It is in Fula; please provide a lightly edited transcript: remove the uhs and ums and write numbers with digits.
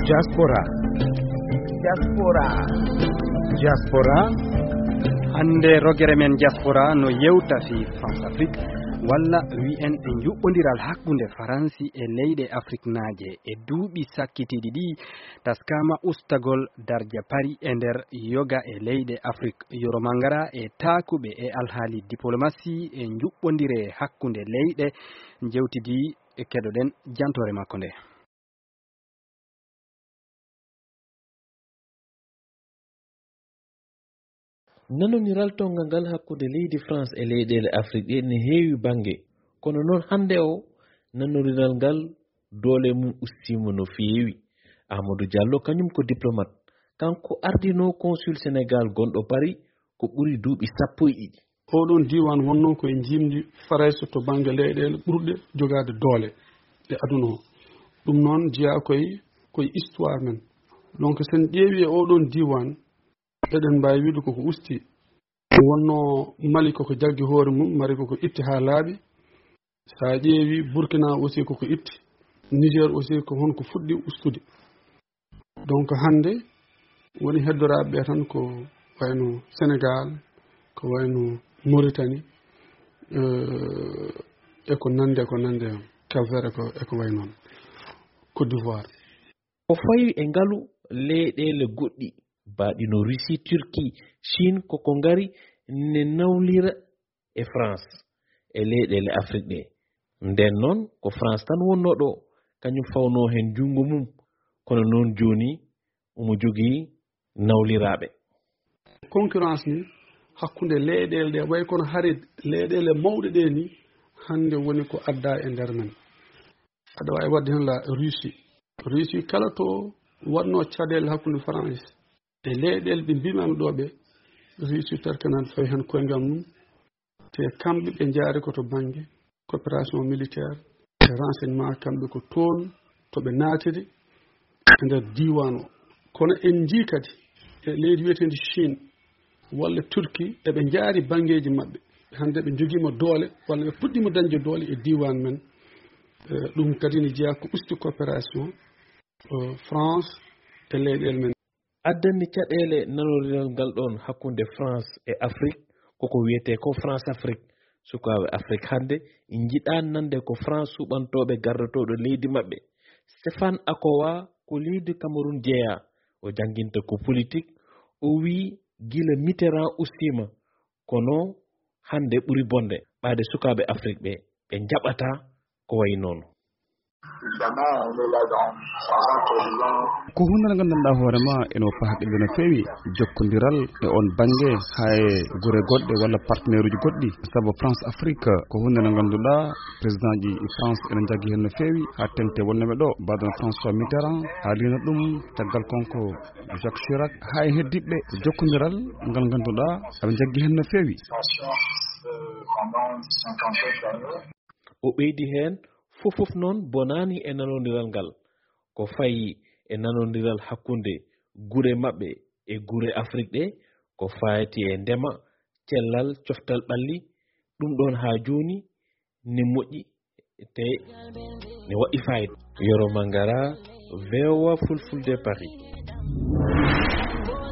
Diaspora. Hande rogere men diaspora no yewta fi France Afrique walla wi'en e juɓɓodiral hakkunde Faransi e leyɗe Afrique naaje e duuɓi sakkitiɗi ɗi taskama ustagol darja pari e nder yoga e leyɗe Afrique Yoro Mangara e taakuɓe e alhaali diplomatie e juɓɓodire hakkunde leyɗe jewtidi e keɗoɗen jantore makko nde. nanoniral tongal ngal hakkude leydi France e leyɗele Afrique ɗe ne heewi bange kono noon hande o nanoniral ngal doole mum ustima no feewi. Amadou Diallo kañum ko diplomate kanko ardino consul Sénégal gonɗo Paris ko ɓuri duuɓi 12. oɗon diwan wonno koye jimdi farayso to banggue leyɗele ɓurɗe jogade doole e aduna o ɗum noon jeeya koye histoire men. Donc sen ƴeewi e oɗon diwan eɗen mbawi wiide koko usti wonno Mali koko jaggi hoore mum, Mali koko itti ha laaɓi. Sa ƴeewi Burkina aussi koko itti, Niger aussi ko honko fuɗɗi ustude. Donc hande woni heddoraɓe ɓe tan ko wayno Sénégal, ko wayno Mauritanie eko nande Cap-Vert eko way noon Côte d'Ivoire. O fawi e ngalu leyɗele goɗɗi baɗino Russie, Turquie, Chine koko ngari ne nawlira e France e leyɗele Afrique ɗe. Nden noon ko France tan wonno ɗo kañum fawno hen jungo mum kono noon joni omo jogii nawliraɓe. Concurrence ni hakkunde leyɗele ɗe way kono hari leyɗele mawɗe ɗe ni hande woni ko adda e nder men. Aɗa wawi wadde hen la Russie kala to wanno caɗele hakkunde France e leyɗele ɗe mbimami ɗo ɓe Russie terkenan fawi hen koyngal mum te kamɓe ɓe jaari koto banggue coopération militaire e renseignement kamɓe ko toon to ɓe naatiri e nder diwan o. Kono en jii kadi e leydi wiyetedi Chine walla Turquie eɓe jaari banggueji mabɓe hande ɓe joguima doole walla ɓe puɗɗima dañde doole e diwan men. Ɗum kadi ne jeeya ko usti coopération France e leyɗele men. Addani caɗele nanoriral ngal ɗon hakkunde France e Afrique koko wiyete ko France Afrique. Sukaɓe Afrique hande jiiɗa nande ko France suɓantoɓe gardotoɗo leydi mabɓe. Stéphane Akowa ko leydi Cameroun jeeya o janginta ko politique o wi gila Mitterrand ustima kono hande ɓuri bonde ɓaade sukaɓe Afrique ɓe jaɓata ko way noon. ko hunde nde gandanɗa hoorema eno pahɗiɓe no feewi jokkodiral e on banggue hay guure goɗɗe walla partenaire uji goɗɗi saabu France Afrique ko hunde nde ganduɗa président ji France ene jaggi hen no feewi ha tengte wonnoɓe ɗo mbaɗon François Mitterrand haalino ɗum caggal konko Jacques Chirac ha e heddiɓe jokkodiral ngal ganduɗa aɓe jaggi hen no feewi. O ɓeydi hen fofof noon bonani e nanodiral ngal ko fayi e nanodiral hakkunde gure mabɓe e gure Afrique ɗe ko fayati e ndema cellal coftal ɓalli ɗum ɗon ha joni ne moƴƴi te ne waɗi fayida. Yoro Mangara, VOA Fulfulde Paris.